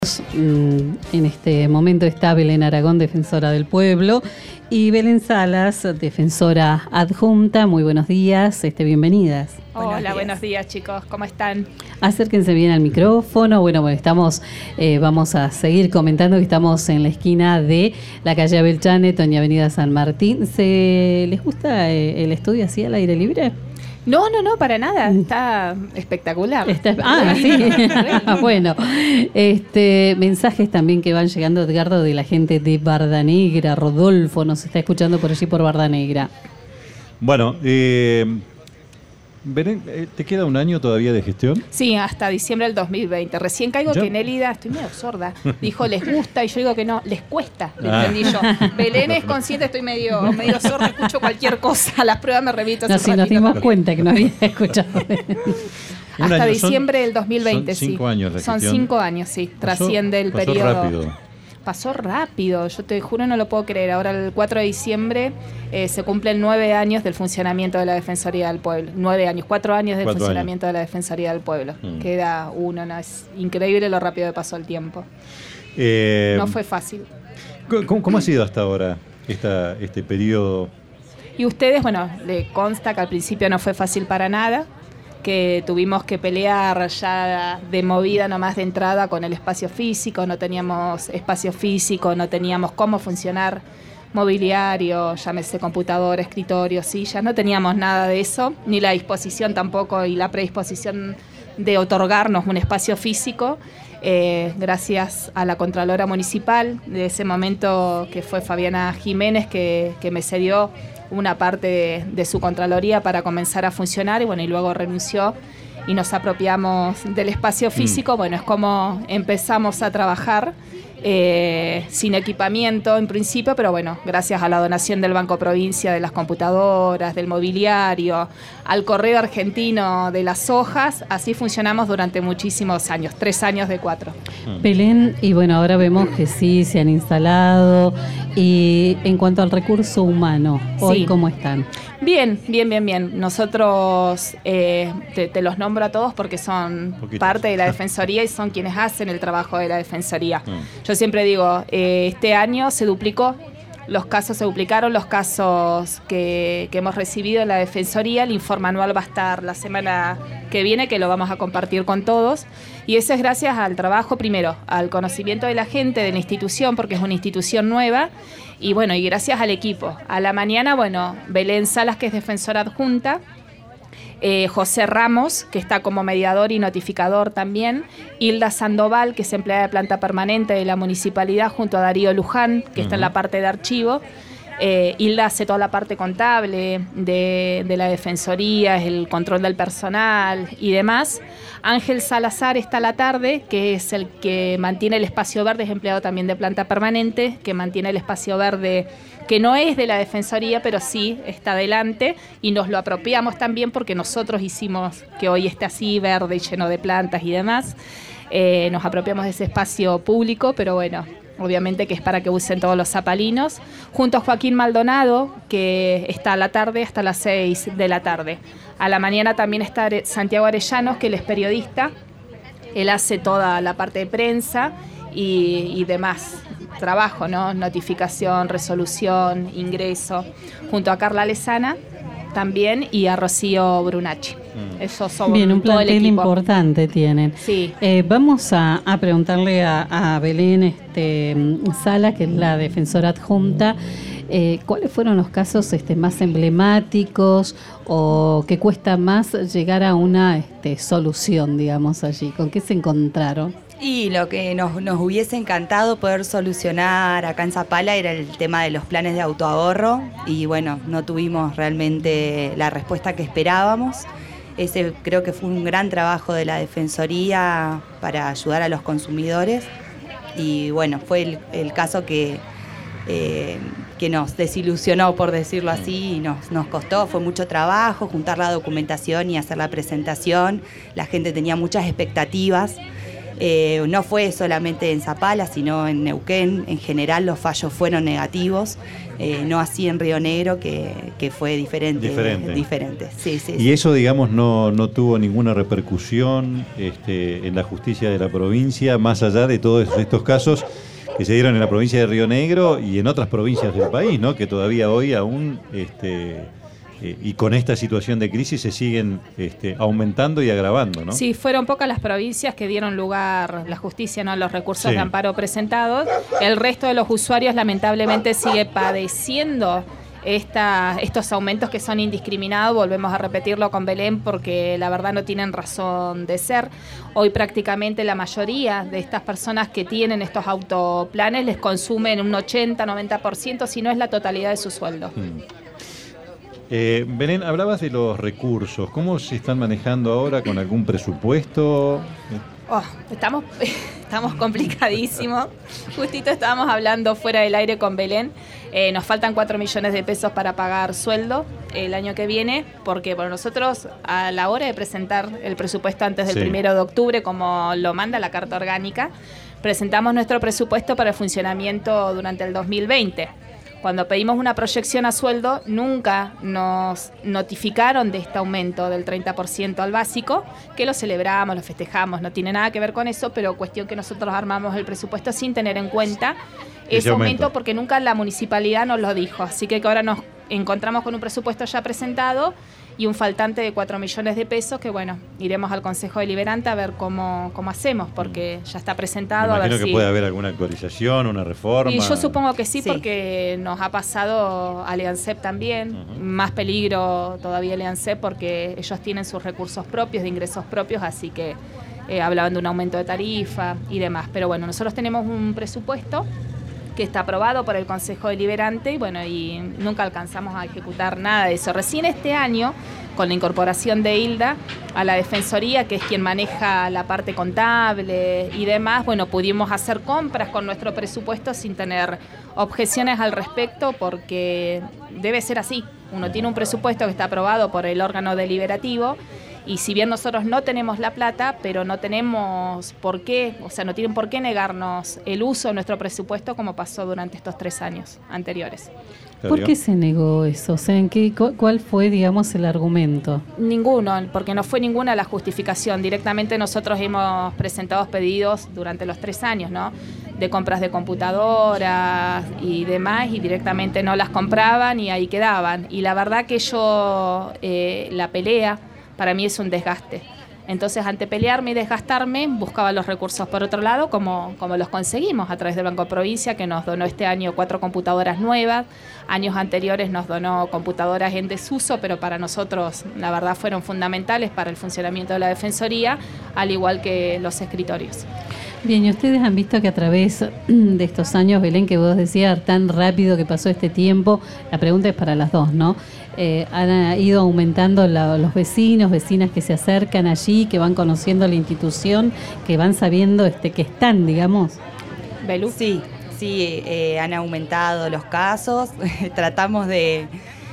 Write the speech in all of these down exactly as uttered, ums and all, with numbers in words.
En este momento está Belén Aragón, defensora del pueblo, y Belén Salas, defensora adjunta. Muy buenos días, este, bienvenidas. Hola, buenos días. buenos días, chicos, ¿cómo están? Acérquense bien al micrófono. Bueno, bueno, estamos, eh, vamos a seguir comentando que estamos en la esquina de la calle Abel Chanet y Avenida San Martín. ¿Se les gusta eh, el estudio así al aire libre? No, no, no, para nada, está espectacular. Está, ah, sí. Bueno, este, mensajes también que van llegando, Edgardo, de la gente de Barda Negra. Rodolfo nos está escuchando por allí por Barda Negra. Bueno, eh, Belén, ¿te queda un año todavía de gestión? Sí, hasta diciembre del dos mil veinte. Recién caigo ¿Ya? que Nélida, estoy medio sorda, dijo les gusta y yo digo que no, les cuesta, le Ah. entendí yo. Belén es consciente, estoy medio, medio sorda, escucho cualquier cosa, a las pruebas me remito. No, hace si un nos ratito. dimos cuenta que no había escuchado. Un Hasta año, son- diciembre del dos mil veinte, son cinco sí. años de Son gestión. cinco años, sí. Pasó- Trasciende el pasó periodo. rápido. Pasó rápido, yo te juro no lo puedo creer. Ahora el cuatro de diciembre eh, se cumplen nueve años del funcionamiento de la Defensoría del Pueblo. Nueve años, cuatro años del Cuatro funcionamiento de la Defensoría del Pueblo. Mm. Queda uno, ¿no? Es increíble lo rápido que pasó el tiempo. Eh, No fue fácil. ¿cómo, cómo ha sido hasta ahora esta, este periodo? Y ustedes, bueno, le consta que al principio no fue fácil para nada, que tuvimos que pelear ya de movida nomás de entrada con el espacio físico, no teníamos espacio físico, no teníamos cómo funcionar mobiliario, llámese computadora, escritorio, sillas, no teníamos nada de eso, ni la disposición tampoco y la predisposición de otorgarnos un espacio físico. Eh, gracias a la Contralora Municipal de ese momento, que fue Fabiana Jiménez, que, que me cedió una parte de, de su Contraloría para comenzar a funcionar y bueno, y luego renunció y nos apropiamos del espacio físico. Mm. Bueno, es como empezamos a trabajar eh, sin equipamiento en principio, pero bueno, gracias a la donación del Banco Provincia, de las computadoras, del mobiliario, al correo argentino de las hojas, así funcionamos durante muchísimos años, tres años de cuatro. Belén, y bueno, ahora vemos que sí, se han instalado. Y en cuanto al recurso humano, ¿hoy Sí. cómo están? Bien, bien, bien, bien. Nosotros eh, te, te los nombro a todos porque son Poquitos. parte de la Defensoría y son quienes hacen el trabajo de la Defensoría. Mm. Yo siempre digo, eh, este año se duplicó, los casos se duplicaron, los casos que, que hemos recibido en la Defensoría. El informe anual va a estar la semana que viene, que lo vamos a compartir con todos. Y eso es gracias al trabajo, primero, al conocimiento de la gente, de la institución, porque es una institución nueva. Y bueno, y gracias al equipo. A la mañana, bueno, Belén Salas, que es defensora adjunta, eh, José Ramos, que está como mediador y notificador también, Hilda Sandoval, que es empleada de planta permanente de la municipalidad, junto a Darío Luján, que uh-huh. está en la parte de archivo. Eh, Hilda hace toda la parte contable de, de la Defensoría, el control del personal y demás. Ángel Salazar está a la tarde, que es el que mantiene el espacio verde, es empleado también de planta permanente, que mantiene el espacio verde, que no es de la Defensoría, pero sí está adelante, y nos lo apropiamos también porque nosotros hicimos que hoy esté así, verde y lleno de plantas y demás. Eh, nos apropiamos de ese espacio público, pero bueno, obviamente que es para que usen todos los zapalinos, junto a Joaquín Maldonado, que está a la tarde hasta las seis de la tarde. A la mañana también está Santiago Arellanos, que él es periodista, él hace toda la parte de prensa y, y demás trabajo, ¿no? Notificación, resolución, ingreso, junto a Carla Lezana también y a Rocío Brunacci. Mm. Eso somos Bien, un todo el plantel equipo. Importante tienen. Sí. Eh, vamos a, a preguntarle a, a Belén este, Sala, que es la defensora adjunta, eh, ¿cuáles fueron los casos este, más emblemáticos o que cuesta más llegar a una este, solución, digamos, allí? ¿Con qué se encontraron? Y lo que nos, nos hubiese encantado poder solucionar acá en Zapala era el tema de los planes de autoahorro y bueno, no tuvimos realmente la respuesta que esperábamos. Ese creo que fue un gran trabajo de la Defensoría para ayudar a los consumidores y bueno, fue el, el caso que, eh, que nos desilusionó, por decirlo así, y nos, nos costó, fue mucho trabajo juntar la documentación y hacer la presentación. La gente tenía muchas expectativas. Eh, no fue solamente en Zapala, sino en Neuquén. En general los fallos fueron negativos, eh, no así en Río Negro, que, que fue diferente. Diferente. diferente. Sí, sí, y sí. eso, digamos, no, no tuvo ninguna repercusión este, en la justicia de la provincia, más allá de todos estos casos que se dieron en la provincia de Río Negro y en otras provincias del país, ¿no? Que todavía hoy aún... Este, Eh, y con esta situación de crisis se siguen este, aumentando y agravando, ¿no? Sí, fueron pocas las provincias que dieron lugar la justicia, ¿no? Los recursos Sí. de amparo presentados. El resto de los usuarios lamentablemente sigue padeciendo esta, estos aumentos que son indiscriminados. Volvemos a repetirlo con Belén porque la verdad no tienen razón de ser. Hoy prácticamente la mayoría de estas personas que tienen estos autoplanes les consumen un ochenta, noventa por ciento, si no es la totalidad de su sueldo. Mm. Eh, Belén, hablabas de los recursos. ¿Cómo se están manejando ahora? ¿Con algún presupuesto? Oh, estamos, estamos complicadísimos. Justito estábamos hablando fuera del aire con Belén. Eh, nos faltan cuatro millones de pesos para pagar sueldo el año que viene, porque bueno, nosotros a la hora de presentar el presupuesto antes del Sí. primero de octubre, como lo manda la Carta Orgánica, presentamos nuestro presupuesto para el funcionamiento durante el dos mil veinte. Cuando pedimos una proyección a sueldo, nunca nos notificaron de este aumento del treinta por ciento al básico, que lo celebramos, lo festejamos, no tiene nada que ver con eso, pero cuestión que nosotros armamos el presupuesto sin tener en cuenta ese, ese aumento, aumento, porque nunca la municipalidad nos lo dijo. Así que ahora nos encontramos con un presupuesto ya presentado y un faltante de cuatro millones de pesos que, bueno, iremos al Consejo Deliberante a ver cómo, cómo hacemos, porque ya está presentado. Me imagino a ver que si... puede haber alguna actualización, una reforma. Y yo supongo que sí, sí. porque nos ha pasado a Leancep también. Uh-huh. Más peligro todavía Leancep porque ellos tienen sus recursos propios, de ingresos propios, así que eh, hablaban de un aumento de tarifa y demás. Pero bueno, nosotros tenemos un presupuesto que está aprobado por el Consejo Deliberante y bueno, y nunca alcanzamos a ejecutar nada de eso. Recién este año, con la incorporación de Hilda a la Defensoría, que es quien maneja la parte contable y demás, bueno, pudimos hacer compras con nuestro presupuesto sin tener objeciones al respecto, porque debe ser así. Uno tiene un presupuesto que está aprobado por el órgano deliberativo y si bien nosotros no tenemos la plata, pero no tenemos por qué, o sea, no tienen por qué negarnos el uso de nuestro presupuesto como pasó durante estos tres años anteriores. ¿Por qué se negó eso? O sea, ¿en qué, ¿cuál fue, digamos, el argumento? Ninguno, porque no fue ninguna la justificación. Directamente nosotros hemos presentado pedidos durante los tres años, ¿no? De compras de computadoras y demás, y directamente no las compraban y ahí quedaban. Y la verdad que yo, eh, la pelea, para mí es un desgaste. Entonces, ante pelearme y desgastarme, buscaba los recursos por otro lado, como, como los conseguimos a través del Banco Provincia, que nos donó este año cuatro computadoras nuevas. Años anteriores nos donó computadoras en desuso, pero para nosotros, la verdad, fueron fundamentales para el funcionamiento de la Defensoría, al igual que los escritorios. Bien, y ustedes han visto que a través de estos años, Belén, que vos decías, tan rápido que pasó este tiempo, la pregunta es para las dos, ¿no? Eh, han ido aumentando la, los vecinos, vecinas que se acercan allí, que van conociendo la institución, que van sabiendo este que están, digamos. ¿Belú? Sí, sí, eh, han aumentado los casos, tratamos de...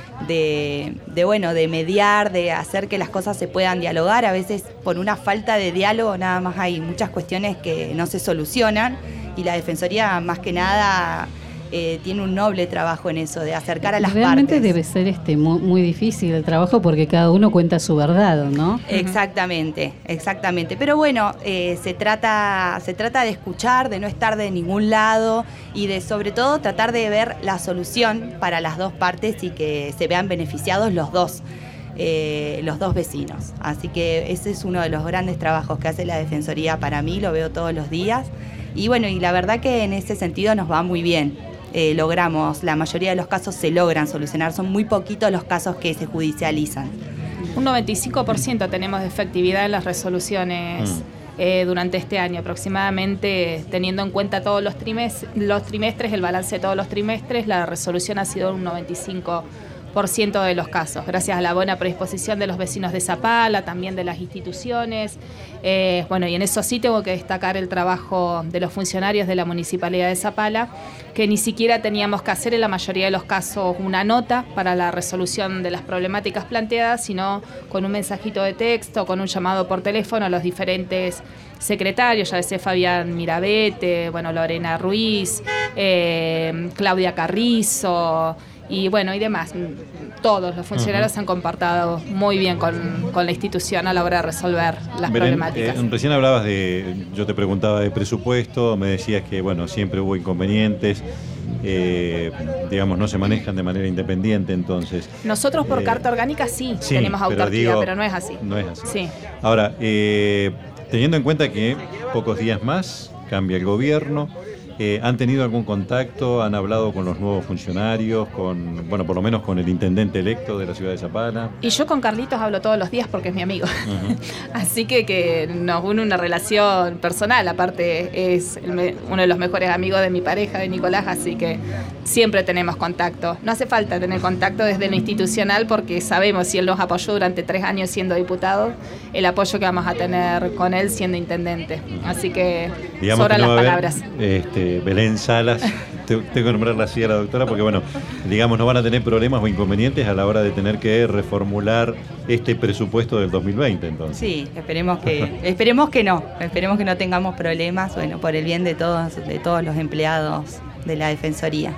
De, de bueno de mediar, de hacer que las cosas se puedan dialogar. A veces por una falta de diálogo nada más hay muchas cuestiones que no se solucionan y la Defensoría más que nada eh, tiene un noble trabajo en eso, de acercar a las Realmente partes. Debe ser este muy, muy difícil el trabajo porque cada uno cuenta su verdad, ¿no? Exactamente, exactamente. Pero bueno, eh, se trata, se trata de escuchar, de no estar de ningún lado y de sobre todo tratar de ver la solución para las dos partes y que se vean beneficiados los dos, eh, los dos vecinos. Así que ese es uno de los grandes trabajos que hace la Defensoría para mí, lo veo todos los días. Y bueno, y la verdad que en ese sentido nos va muy bien. Eh, logramos, la mayoría de los casos se logran solucionar, son muy poquitos los casos que se judicializan. Un noventa y cinco por ciento tenemos de efectividad en las resoluciones mm. eh, durante este año, aproximadamente, teniendo en cuenta todos los trimestres, los trimestres, el balance de todos los trimestres, la resolución ha sido un noventa y cinco por ciento de los casos, gracias a la buena predisposición de los vecinos de Zapala, también de las instituciones. Eh, bueno, y en eso sí tengo que destacar el trabajo de los funcionarios de la Municipalidad de Zapala, que ni siquiera teníamos que hacer en la mayoría de los casos una nota para la resolución de las problemáticas planteadas, sino con un mensajito de texto, con un llamado por teléfono a los diferentes secretarios, ya decía Fabián Mirabete, bueno, Lorena Ruiz, eh, Claudia Carrizo, y bueno, y demás. Todos los funcionarios uh-huh. se han comportado muy bien con, con la institución a la hora de resolver las Belén, problemáticas. Eh, recién hablabas de, yo te preguntaba de presupuesto, me decías que bueno, siempre hubo inconvenientes, eh, digamos, no se manejan de manera independiente, entonces. Nosotros por eh, carta orgánica sí, sí tenemos pero autarquía, digo, pero no es así. No es así. Sí. Ahora, eh, teniendo en cuenta que pocos días más cambia el gobierno, Eh, ¿han tenido algún contacto? ¿Han hablado con los nuevos funcionarios? Con, bueno, por lo menos con el intendente electo de la ciudad de Zapala. Y yo con Carlitos hablo todos los días porque es mi amigo. Uh-huh. Así que, que nos une una relación personal. Aparte es el me, uno de los mejores amigos de mi pareja, de Nicolás, así que siempre tenemos contacto. No hace falta tener contacto desde lo institucional porque sabemos, si él nos apoyó durante tres años siendo diputado, el apoyo que vamos a tener con él siendo intendente. Así que digamos sobran que no las va a haber, palabras. Este, Belén Salas, tengo que nombrarla así a la doctora porque bueno, digamos no van a tener problemas o inconvenientes a la hora de tener que reformular este presupuesto del dos mil veinte entonces. Sí, esperemos que, esperemos que no, esperemos que no tengamos problemas, bueno, por el bien de todos, de todos los empleados de la Defensoría.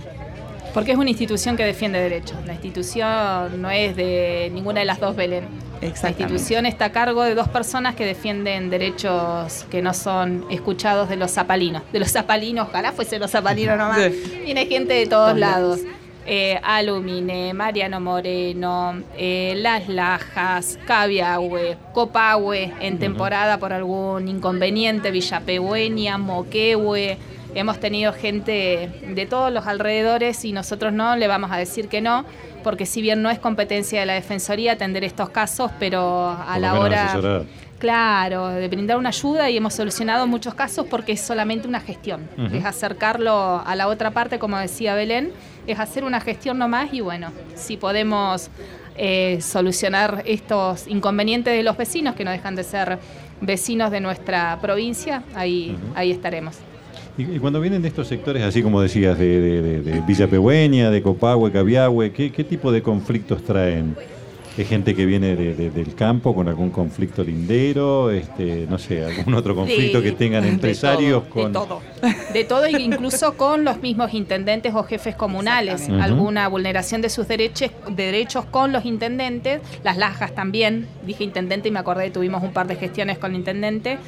Porque es una institución que defiende derechos. La institución no es de ninguna de las dos Belén. La institución está a cargo de dos personas que defienden derechos que no son escuchados de los zapalinos. De los zapalinos, ojalá fuese los zapalinos nomás. Viene gente de todos lados. Eh, Alumine, Mariano Moreno, eh, Las Lajas, Cabiahue, Copahue, en temporada por algún inconveniente, Villapegüeña, Moquehue. Hemos tenido gente de todos los alrededores y nosotros no le vamos a decir que no, porque si bien no es competencia de la Defensoría atender estos casos, pero a por la lo menos hora, asesorar. Claro, de brindar una ayuda, y hemos solucionado muchos casos porque es solamente una gestión, uh-huh. es acercarlo a la otra parte, como decía Belén, es hacer una gestión nomás y bueno, si podemos eh, solucionar estos inconvenientes de los vecinos, que no dejan de ser vecinos de nuestra provincia, ahí, uh-huh. ahí estaremos. Y cuando vienen de estos sectores, así como decías, de, de, de, de Villapegüeña, de Copahue, Cabiahue, ¿qué, ¿qué tipo de conflictos traen? ¿Es gente que viene de, de, del campo con algún conflicto lindero? Este, no sé, algún otro conflicto de, que tengan empresarios de todo, con... De todo, de todo, e incluso con los mismos intendentes o jefes comunales. Uh-huh. Alguna vulneración de sus derechos, de derechos con los intendentes. Las Lajas también, dije intendente y me acordé, tuvimos un par de gestiones con el intendente.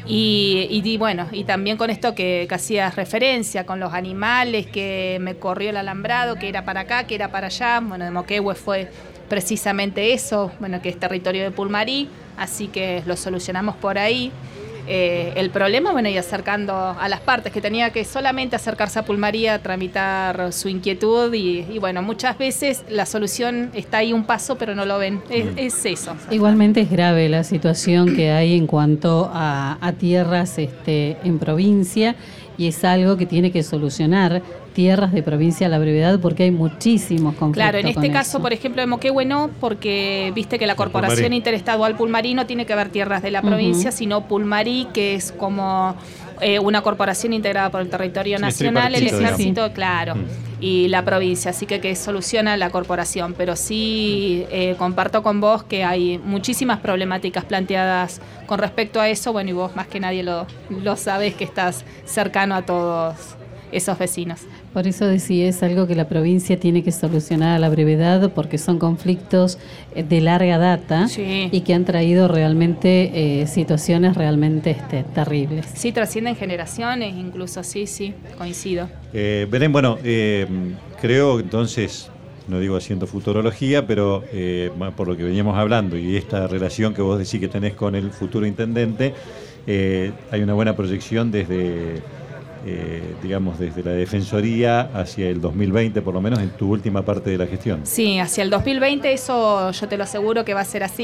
Y, y, y bueno, y también con esto que, que hacías referencia, con los animales, que me corrió el alambrado, que era para acá, que era para allá. Bueno, de Moquehue fue precisamente eso, bueno, que es territorio de Pulmarí, así que lo solucionamos por ahí. Eh, el problema, bueno, y acercando a las partes, que tenía que solamente acercarse a Pulmarí a tramitar su inquietud y, y bueno, muchas veces la solución está ahí un paso, pero no lo ven. Es, es eso. Igualmente es grave la situación que hay en cuanto a, a tierras este, en provincia, y es algo que tiene que solucionar tierras de provincia a la brevedad, porque hay muchísimos conflictos. Claro, en este caso, eso. por ejemplo, de Moquehue no, porque viste que la Corporación Pulmarí. Interestadual Pulmarí no tiene que ver tierras de la provincia, uh-huh. sino Pulmarí, que es como eh, una corporación integrada por el territorio sí, nacional, el ejército, sí. claro, uh-huh. y la provincia, así que que soluciona la corporación. Pero sí eh, comparto con vos que hay muchísimas problemáticas planteadas con respecto a eso, bueno, y vos más que nadie lo, lo sabés, que estás cercano a todos esos vecinos. Por eso decía, es algo que la provincia tiene que solucionar a la brevedad, porque son conflictos de larga data sí. y que han traído realmente eh, situaciones realmente este, terribles. Sí, trascienden generaciones incluso, sí, sí, coincido. Eh, Belén, bueno, eh, creo entonces, no digo haciendo futurología, pero eh, por lo que veníamos hablando y esta relación que vos decís que tenés con el futuro intendente, eh, hay una buena proyección desde... Eh, digamos, desde la Defensoría hacia el dos mil veinte, por lo menos en tu última parte de la gestión. Sí, hacia el dos mil veinte, eso yo te lo aseguro que va a ser así.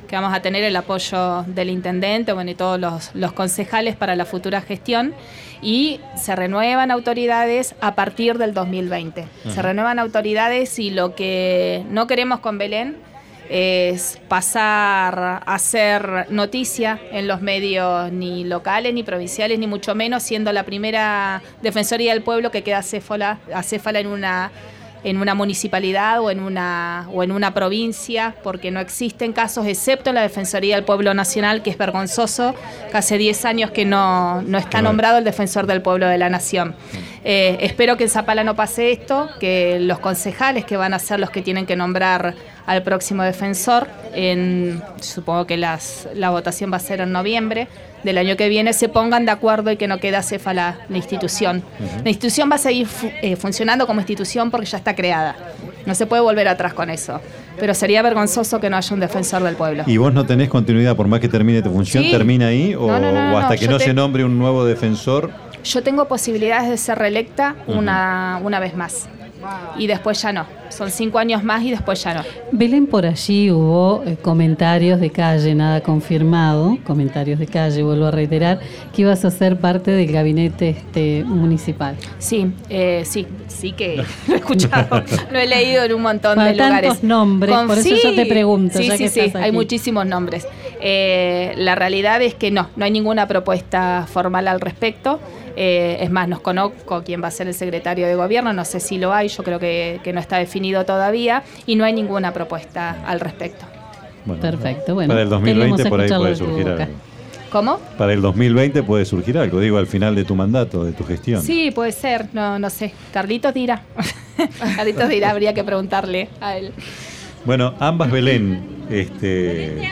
que vamos a tener el apoyo del intendente, bueno, y todos los, los concejales para la futura gestión, y se renuevan autoridades a partir del dos mil veinte. Uh-huh. Se renuevan autoridades y lo que no queremos con Belén es pasar a ser noticia en los medios ni locales, ni provinciales, ni mucho menos, siendo la primera Defensoría del Pueblo que queda acéfala, acéfala en una en una municipalidad o en una o en una provincia, porque no existen casos, excepto en la Defensoría del Pueblo Nacional, que es vergonzoso, que hace diez años que no, no está claro. nombrado el Defensor del Pueblo de la Nación. Eh, espero que en Zapala no pase esto, que los concejales, que van a ser los que tienen que nombrar al próximo defensor, en, supongo que las, la votación va a ser en noviembre del año que viene, se pongan de acuerdo y que no quede acéfala la institución. Uh-huh. La institución va a seguir fu- eh, funcionando como institución porque ya está creada. No se puede volver atrás con eso. Pero sería vergonzoso que no haya un defensor del pueblo. ¿Y vos no tenés continuidad por más que termine tu función? Sí. ¿Termina ahí? ¿O, no, no, no, o hasta no, que no te... se nombre un nuevo defensor? Yo tengo posibilidades de ser reelecta uh-huh. una, una vez más. Y después ya no. Son cinco años más y después ya no. Belén, por allí hubo eh, comentarios de calle, nada confirmado, comentarios de calle, vuelvo a reiterar, que ibas a ser parte del gabinete este, municipal. Sí, eh, sí, sí que lo he escuchado, lo he leído en un montón Para de lugares. Tantos nombres, Con, por eso sí, yo te pregunto. Sí, ya sí, que sí, estás aquí. Hay muchísimos nombres. Eh, la realidad es que no, no hay ninguna propuesta formal al respecto. Eh, es más, nos conozco quién va a ser el secretario de gobierno, no sé si lo hay, yo creo que, que no está definido todavía y no hay ninguna propuesta al respecto. Bueno, perfecto, bueno. Para el dos mil veinte por ahí puede surgir algo. ¿Cómo? Para el dos mil veinte puede surgir algo, digo, al final de tu mandato, de tu gestión. Sí, puede ser, no, no sé. Carlitos dirá. Carlitos dirá, habría que preguntarle a él. Bueno, ambas Belén, este...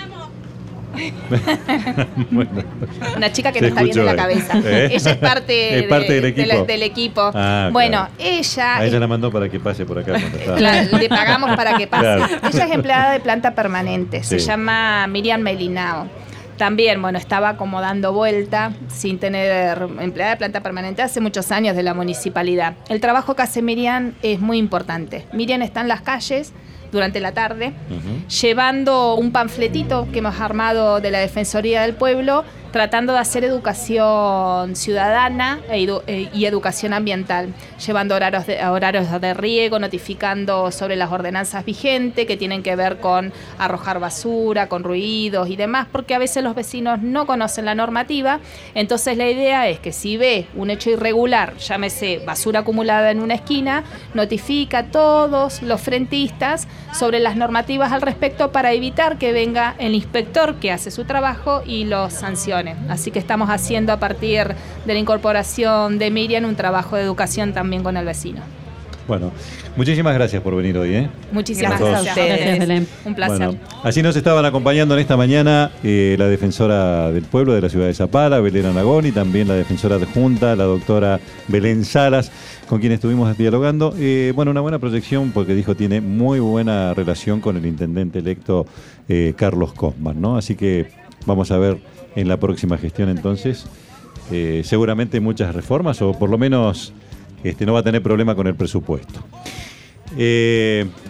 bueno. Una chica que no está bien de la cabeza. ¿Eh? Ella es parte, ¿Es parte de, del equipo. De la, del equipo. Ah, bueno, claro. ella. A ella la mandó para que pase por acá. Claro, le pagamos para que pase. Claro. Ella es empleada de planta permanente. Se sí. llama Miriam Melinao. También, bueno, estaba como dando vuelta sin tener empleada de planta permanente hace muchos años de la municipalidad. El trabajo que hace Miriam es muy importante. Miriam está en las calles durante la tarde, uh-huh. llevando un panfletito que hemos armado de la Defensoría del Pueblo, tratando de hacer educación ciudadana e edu- e- y educación ambiental, llevando horarios de, horarios de riego, notificando sobre las ordenanzas vigentes que tienen que ver con arrojar basura, con ruidos y demás, porque a veces los vecinos no conocen la normativa. Entonces la idea es que si ve un hecho irregular, llámese basura acumulada en una esquina, notifica a todos los frentistas sobre las normativas al respecto para evitar que venga el inspector que hace su trabajo y los sancione. Así que estamos haciendo a partir de la incorporación de Miriam un trabajo de educación también con el vecino. Bueno, muchísimas gracias por venir hoy. ¿eh? Muchísimas gracias a ustedes. Gracias, Belén. Un placer. Bueno, así nos estaban acompañando en esta mañana eh, la defensora del pueblo de la ciudad de Zapala, Belén Aragón, y también la defensora adjunta, la doctora Belén Salas, con quien estuvimos dialogando. Eh, bueno, una buena proyección porque dijo tiene muy buena relación con el intendente electo eh, Carlos Cosman, ¿no? Así que vamos a ver en la próxima gestión entonces eh, seguramente muchas reformas o por lo menos este, no va a tener problema con el presupuesto. Eh,